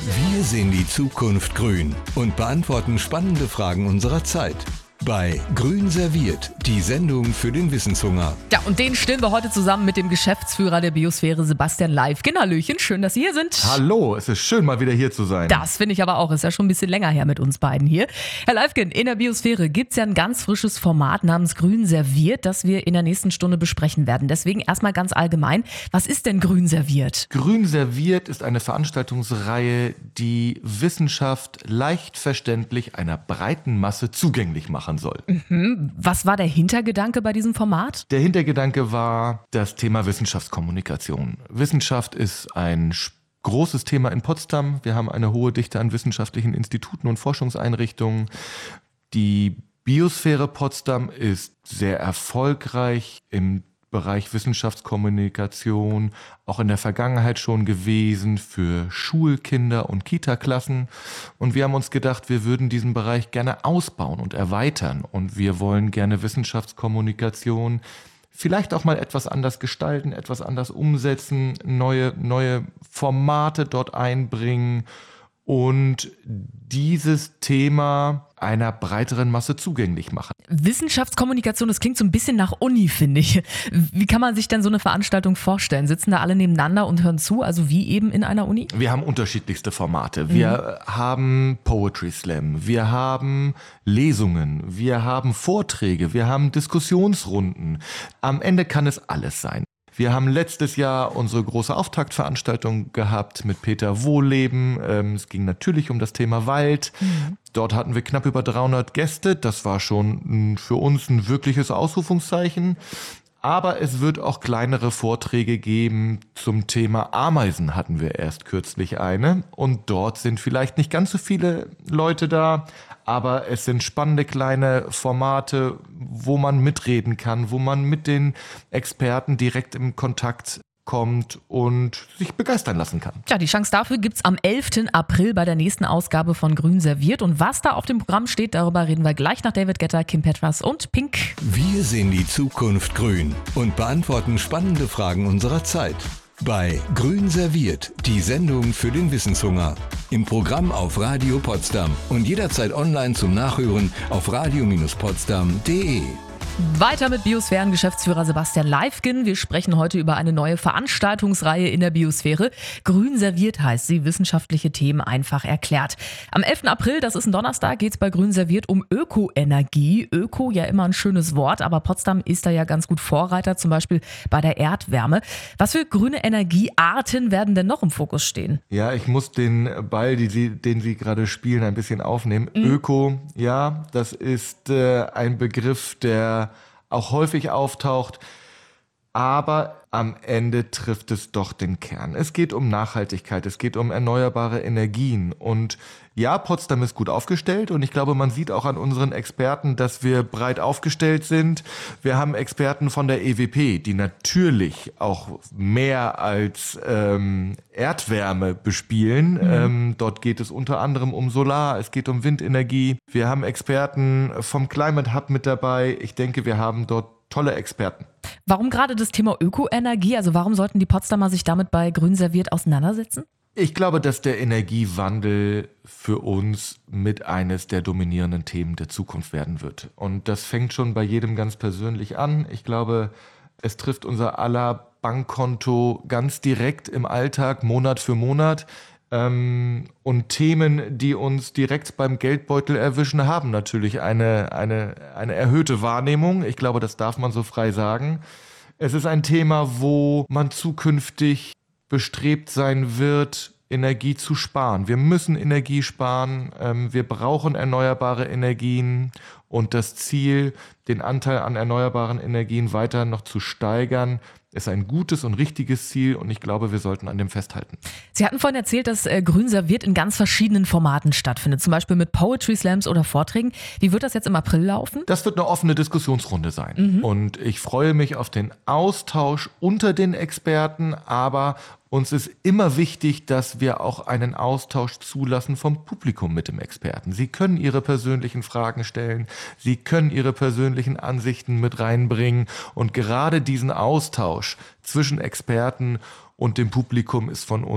Wir sehen die Zukunft grün und beantworten spannende Fragen unserer Zeit. Bei Grün serviert, die Sendung für den Wissenshunger. Ja, und den stellen wir heute zusammen mit dem Geschäftsführer der Biosphäre, Sebastian Leifgen. Hallöchen, schön, dass Sie hier sind. Hallo, es ist schön, mal wieder hier zu sein. Das finde ich aber auch, ist ja schon ein bisschen länger her mit uns beiden hier. Herr Leifgen, in der Biosphäre gibt es ja ein ganz frisches Format namens Grün serviert, das wir in der nächsten Stunde besprechen werden. Deswegen erstmal ganz allgemein, was ist denn Grün serviert? Grün serviert ist eine Veranstaltungsreihe, die Wissenschaft leicht verständlich einer breiten Masse zugänglich machen soll. Was war der Hintergedanke bei diesem Format? Der Hintergedanke war das Thema Wissenschaftskommunikation. Wissenschaft ist ein großes Thema in Potsdam. Wir haben eine hohe Dichte an wissenschaftlichen Instituten und Forschungseinrichtungen. Die Biosphäre Potsdam ist sehr erfolgreich im Bereich Wissenschaftskommunikation, auch in der Vergangenheit schon gewesen für Schulkinder und Kita-Klassen. Und wir haben uns gedacht, wir würden diesen Bereich gerne ausbauen und erweitern. Und wir wollen gerne Wissenschaftskommunikation vielleicht auch mal etwas anders gestalten, etwas anders umsetzen, neue Formate dort einbringen und dieses Thema einer breiteren Masse zugänglich machen. Wissenschaftskommunikation, das klingt so ein bisschen nach Uni, finde ich. Wie kann man sich denn so eine Veranstaltung vorstellen? Sitzen da alle nebeneinander und hören zu, also wie eben in einer Uni? Wir haben unterschiedlichste Formate. Wir haben Poetry Slam, wir haben Lesungen, wir haben Vorträge, wir haben Diskussionsrunden. Am Ende kann es alles sein. Wir haben letztes Jahr unsere große Auftaktveranstaltung gehabt mit Peter Wohlleben. Es ging natürlich um das Thema Wald. Dort hatten wir knapp über 300 Gäste. Das war schon für uns ein wirkliches Ausrufungszeichen. Aber es wird auch kleinere Vorträge geben zum Thema Ameisen, hatten wir erst kürzlich eine. Und dort sind vielleicht nicht ganz so viele Leute da, aber es sind spannende kleine Formate, wo man mitreden kann, wo man mit den Experten direkt im Kontakt kommt und sich begeistern lassen kann. Tja, die Chance dafür gibt's am 11. April bei der nächsten Ausgabe von Grün serviert. Und was da auf dem Programm steht, darüber reden wir gleich nach David Guetta, Kim Petras und Pink. Wir sehen die Zukunft grün und beantworten spannende Fragen unserer Zeit. Bei Grün serviert, die Sendung für den Wissenshunger. Im Programm auf Radio Potsdam und jederzeit online zum Nachhören auf radio-potsdam.de. Weiter mit Biosphären-Geschäftsführer Sebastian Leifgen. Wir sprechen heute über eine neue Veranstaltungsreihe in der Biosphäre. Grün serviert heißt sie, wissenschaftliche Themen einfach erklärt. Am 11. April, das ist ein Donnerstag, geht es bei Grün serviert um Ökoenergie. Öko, ja immer ein schönes Wort, aber Potsdam ist da ja ganz gut Vorreiter, zum Beispiel bei der Erdwärme. Was für grüne Energiearten werden denn noch im Fokus stehen? Ja, ich muss den Ball, den Sie gerade spielen, ein bisschen aufnehmen. Öko, ja, das ist ein Begriff, der auch häufig auftaucht, aber am Ende trifft es doch den Kern. Es geht um Nachhaltigkeit, es geht um erneuerbare Energien und ja, Potsdam ist gut aufgestellt und ich glaube, man sieht auch an unseren Experten, dass wir breit aufgestellt sind. Wir haben Experten von der EWP, die natürlich auch mehr als Erdwärme bespielen. Dort geht es unter anderem um Solar, es geht um Windenergie. Wir haben Experten vom Climate Hub mit dabei. Ich denke, wir haben dort tolle Experten. Warum gerade das Thema Ökoenergie? Also warum sollten die Potsdamer sich damit bei Grün serviert auseinandersetzen? Ich glaube, dass der Energiewandel für uns mit eines der dominierenden Themen der Zukunft werden wird. Und das fängt schon bei jedem ganz persönlich an. Ich glaube, es trifft unser aller Bankkonto ganz direkt im Alltag, Monat für Monat. Und Themen, die uns direkt beim Geldbeutel erwischen, haben natürlich eine erhöhte Wahrnehmung. Ich glaube, das darf man so frei sagen. Es ist ein Thema, wo man zukünftig bestrebt sein wird, Energie zu sparen. Wir müssen Energie sparen. Wir brauchen erneuerbare Energien. Und das Ziel, den Anteil an erneuerbaren Energien weiter noch zu steigern, ist ein gutes und richtiges Ziel und ich glaube, wir sollten an dem festhalten. Sie hatten vorhin erzählt, dass Grün serviert in ganz verschiedenen Formaten stattfindet, zum Beispiel mit Poetry Slams oder Vorträgen. Wie wird das jetzt im April laufen? Das wird eine offene Diskussionsrunde sein und ich freue mich auf den Austausch unter den Experten, aber uns ist immer wichtig, dass wir auch einen Austausch zulassen vom Publikum mit dem Experten. Sie können Ihre persönlichen Fragen stellen, Sie können Ihre persönlichen Ansichten mit reinbringen und gerade diesen Austausch zwischen Experten und dem Publikum ist von uns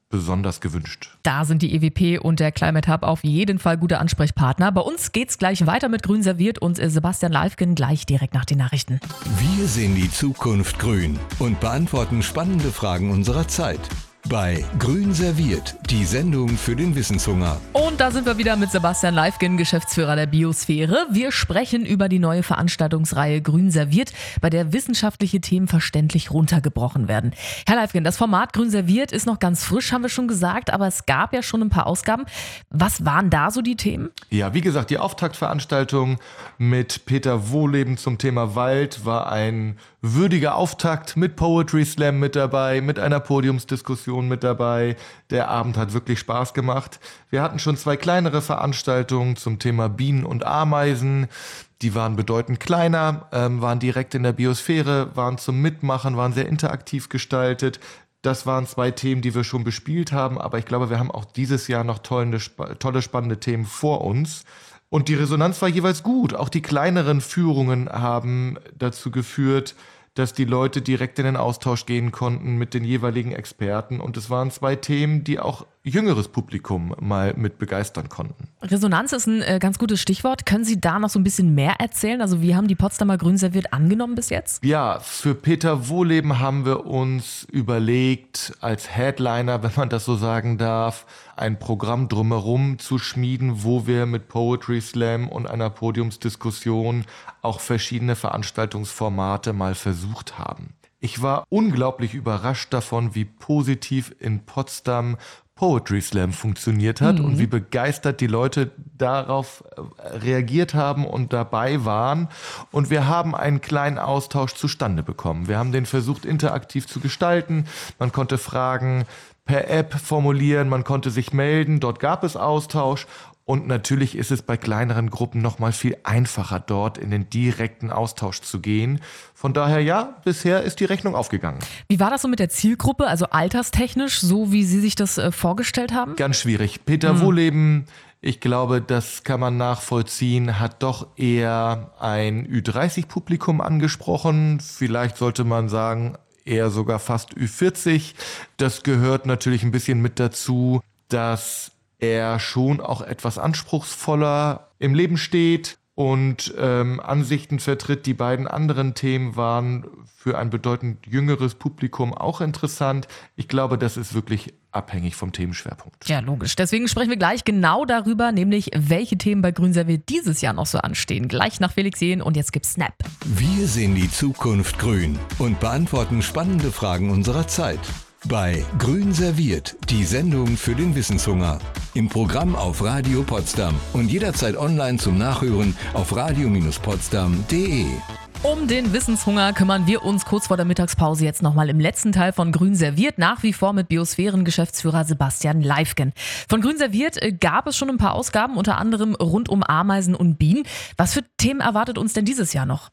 besonders gewünscht. Da sind die EWP und der Climate Hub auf jeden Fall gute Ansprechpartner. Bei uns geht's gleich weiter mit Grün serviert und Sebastian Leifgen gleich direkt nach den Nachrichten. Wir sehen die Zukunft grün und beantworten spannende Fragen unserer Zeit. Bei Grün serviert, die Sendung für den Wissenshunger. Und da sind wir wieder mit Sebastian Leifgen, Geschäftsführer der Biosphäre. Wir sprechen über die neue Veranstaltungsreihe Grün serviert, bei der wissenschaftliche Themen verständlich runtergebrochen werden. Herr Leifgen, das Format Grün serviert ist noch ganz frisch, haben wir schon gesagt, aber es gab ja schon ein paar Ausgaben. Was waren da so die Themen? Ja, wie gesagt, die Auftaktveranstaltung mit Peter Wohleben zum Thema Wald war ein würdiger Auftakt mit Poetry Slam mit dabei, mit einer Podiumsdiskussion mit dabei. Der Abend hat wirklich Spaß gemacht. Wir hatten schon 2 kleinere Veranstaltungen zum Thema Bienen und Ameisen. Die waren bedeutend kleiner, waren direkt in der Biosphäre, waren zum Mitmachen, waren sehr interaktiv gestaltet. Das waren 2 Themen, die wir schon bespielt haben, aber ich glaube, wir haben auch dieses Jahr noch tolle, spannende Themen vor uns. Und die Resonanz war jeweils gut. Auch die kleineren Führungen haben dazu geführt, dass die Leute direkt in den Austausch gehen konnten mit den jeweiligen Experten. Und es waren 2 Themen, die auch jüngeres Publikum mal mit begeistern konnten. Resonanz ist ein ganz gutes Stichwort. Können Sie da noch so ein bisschen mehr erzählen? Also wie haben die Potsdamer Grün serviert angenommen bis jetzt? Ja, für Peter Wohleben haben wir uns überlegt, als Headliner, wenn man das so sagen darf, ein Programm drumherum zu schmieden, wo wir mit Poetry Slam und einer Podiumsdiskussion auch verschiedene Veranstaltungsformate mal versucht haben. Ich war unglaublich überrascht davon, wie positiv in Potsdam Poetry Slam funktioniert hat und wie begeistert die Leute darauf reagiert haben und dabei waren. Und wir haben einen kleinen Austausch zustande bekommen. Wir haben den versucht, interaktiv zu gestalten. Man konnte Fragen per App formulieren, man konnte sich melden. Dort gab es Austausch. Und natürlich ist es bei kleineren Gruppen noch mal viel einfacher, dort in den direkten Austausch zu gehen. Von daher ja, bisher ist die Rechnung aufgegangen. Wie war das so mit der Zielgruppe, also alterstechnisch, so wie Sie sich das vorgestellt haben? Ganz schwierig. Peter Wohleben, ich glaube, das kann man nachvollziehen, hat doch eher ein Ü30-Publikum angesprochen. Vielleicht sollte man sagen, eher sogar fast Ü40. Das gehört natürlich ein bisschen mit dazu, dass er schon auch etwas anspruchsvoller im Leben steht und Ansichten vertritt. Die beiden anderen Themen waren für ein bedeutend jüngeres Publikum auch interessant. Ich glaube, das ist wirklich abhängig vom Themenschwerpunkt. Ja, logisch. Deswegen sprechen wir gleich genau darüber, nämlich welche Themen bei Grün serviert dieses Jahr noch so anstehen. Gleich nach Felix Jähn und jetzt gibt's Snap. Wir sehen die Zukunft grün und beantworten spannende Fragen unserer Zeit. Bei Grün serviert, die Sendung für den Wissenshunger. Im Programm auf Radio Potsdam und jederzeit online zum Nachhören auf radio-potsdam.de. Um den Wissenshunger kümmern wir uns kurz vor der Mittagspause jetzt nochmal im letzten Teil von Grün serviert, nach wie vor mit Biosphären-Geschäftsführer Sebastian Leifgen. Von Grün serviert gab es schon ein paar Ausgaben, unter anderem rund um Ameisen und Bienen. Was für Themen erwartet uns denn dieses Jahr noch?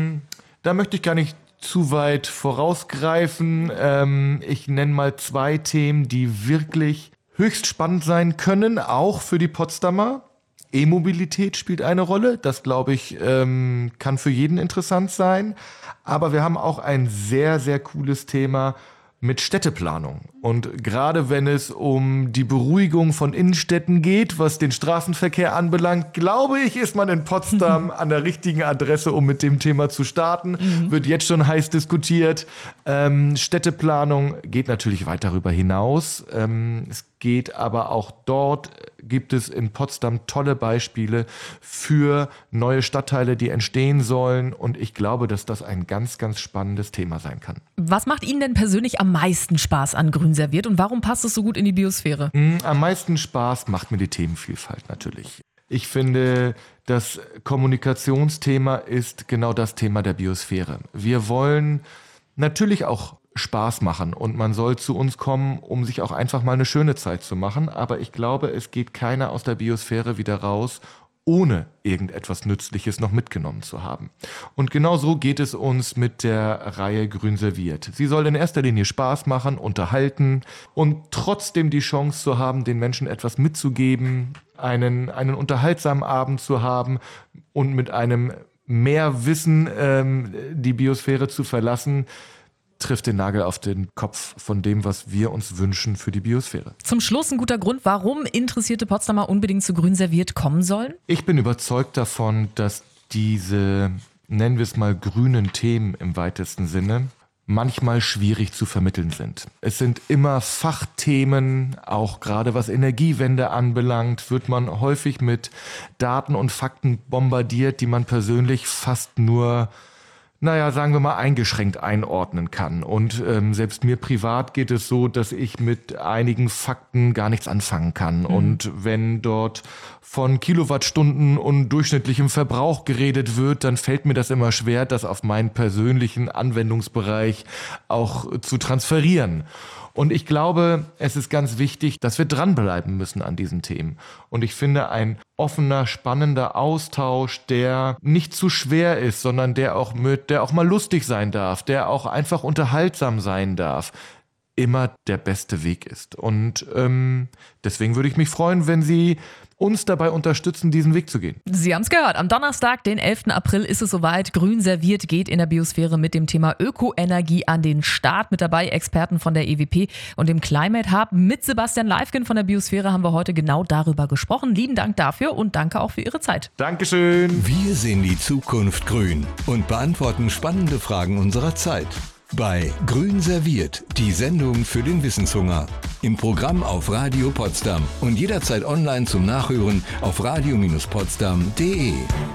Da möchte ich gar nicht zu weit vorausgreifen. Ich nenne mal 2 Themen, die wirklich höchst spannend sein können, auch für die Potsdamer. E-Mobilität spielt eine Rolle. Das, glaube ich, kann für jeden interessant sein. Aber wir haben auch ein sehr, sehr cooles Thema mit Städteplanung. Und gerade wenn es um die Beruhigung von Innenstädten geht, was den Straßenverkehr anbelangt, glaube ich, ist man in Potsdam an der richtigen Adresse, um mit dem Thema zu starten. Wird jetzt schon heiß diskutiert. Städteplanung geht natürlich weit darüber hinaus. Es geht aber auch dort, gibt es in Potsdam tolle Beispiele für neue Stadtteile, die entstehen sollen. Und ich glaube, dass das ein ganz, ganz spannendes Thema sein kann. Was macht Ihnen denn persönlich am meisten Spaß an Grün serviert und warum passt es so gut in die Biosphäre? Am meisten Spaß macht mir die Themenvielfalt natürlich. Ich finde, das Kommunikationsthema ist genau das Thema der Biosphäre. Wir wollen natürlich auch Spaß machen und man soll zu uns kommen, um sich auch einfach mal eine schöne Zeit zu machen. Aber ich glaube, es geht keiner aus der Biosphäre wieder raus, ohne irgendetwas Nützliches noch mitgenommen zu haben. Und genau so geht es uns mit der Reihe Grün serviert. Sie soll in erster Linie Spaß machen, unterhalten und trotzdem die Chance zu haben, den Menschen etwas mitzugeben, einen unterhaltsamen Abend zu haben und mit einem mehr Wissen die Biosphäre zu verlassen. trifft den Nagel auf den Kopf von dem, was wir uns wünschen für die Biosphäre. Zum Schluss ein guter Grund, warum interessierte Potsdamer unbedingt zu Grün serviert kommen sollen? Ich bin überzeugt davon, dass diese, nennen wir es mal, grünen Themen im weitesten Sinne manchmal schwierig zu vermitteln sind. Es sind immer Fachthemen, auch gerade was Energiewende anbelangt, wird man häufig mit Daten und Fakten bombardiert, die man persönlich fast nur, sagen wir mal, eingeschränkt einordnen kann. Und selbst mir privat geht es so, dass ich mit einigen Fakten gar nichts anfangen kann. Und wenn dort von Kilowattstunden und durchschnittlichem Verbrauch geredet wird, dann fällt mir das immer schwer, das auf meinen persönlichen Anwendungsbereich auch zu transferieren. Und ich glaube, es ist ganz wichtig, dass wir dranbleiben müssen an diesen Themen. Und ich finde, ein offener, spannender Austausch, der nicht zu schwer ist, sondern der auch mal lustig sein darf, der auch einfach unterhaltsam sein darf, immer der beste Weg ist. Und deswegen würde ich mich freuen, wenn Sie uns dabei unterstützen, diesen Weg zu gehen. Sie haben es gehört. Am Donnerstag, den 11. April, ist es soweit. Grün serviert geht in der Biosphäre mit dem Thema Ökoenergie an den Start. Mit dabei Experten von der EWP und dem Climate Hub. Mit Sebastian Leifgen von der Biosphäre haben wir heute genau darüber gesprochen. Lieben Dank dafür und danke auch für Ihre Zeit. Dankeschön. Wir sehen die Zukunft grün und beantworten spannende Fragen unserer Zeit. Bei Grün serviert, die Sendung für den Wissenshunger. Im Programm auf Radio Potsdam und jederzeit online zum Nachhören auf radio-potsdam.de.